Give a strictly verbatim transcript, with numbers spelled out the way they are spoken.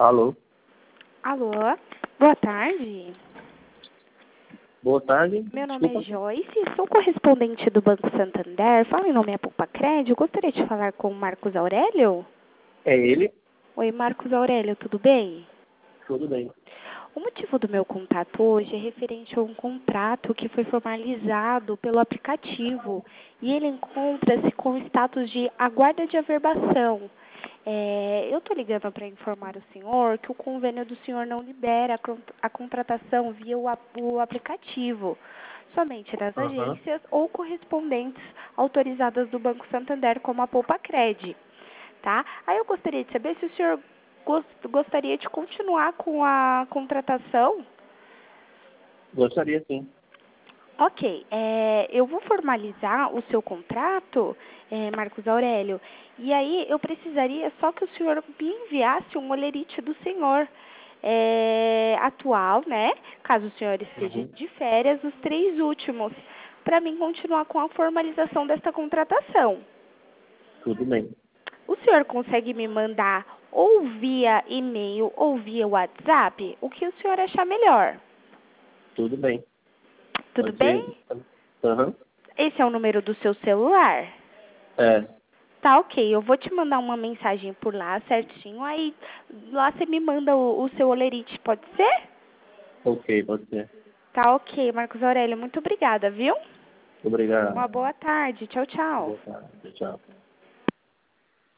Alô? Alô? Boa tarde. Boa tarde. Meu nome Desculpa. é Joyce, sou correspondente do Banco Santander. Fala em nome é Poupa Crédito. Gostaria de falar com o Marcos Aurélio? É ele? Oi, Marcos Aurélio, tudo bem? Tudo bem. O motivo do meu contato hoje é referente a um contrato que foi formalizado pelo aplicativo e ele encontra-se com status de aguarda de averbação. É, eu estou ligando para informar o senhor que o convênio do senhor não libera a, con- a contratação via o, ap- o aplicativo, somente nas Aham. agências ou correspondentes autorizadas do Banco Santander, como a Poupa Cred, tá? Aí eu gostaria de saber se o senhor gos- gostaria de continuar com a contratação. Gostaria sim. Ok, é, eu vou formalizar o seu contrato, é, Marcos Aurélio, e aí eu precisaria só que o senhor me enviasse um olerite do senhor é, atual, né? Caso o senhor esteja Uhum. de férias, os três últimos, para mim continuar com a formalização desta contratação. Tudo bem. O senhor consegue me mandar ou via e-mail ou via WhatsApp? O que o senhor achar melhor? Tudo bem. Tudo Pode bem? ser? Aham. Esse é o número do seu celular? É. Tá, ok. Eu vou te mandar uma mensagem por lá, certinho. Aí lá você me manda o, o seu olerite, pode ser? Ok, pode ser. Tá, ok, Marcos Aurélio. Muito obrigada, viu? Obrigado. Uma boa tarde. Tchau, tchau. Boa tarde. Tchau.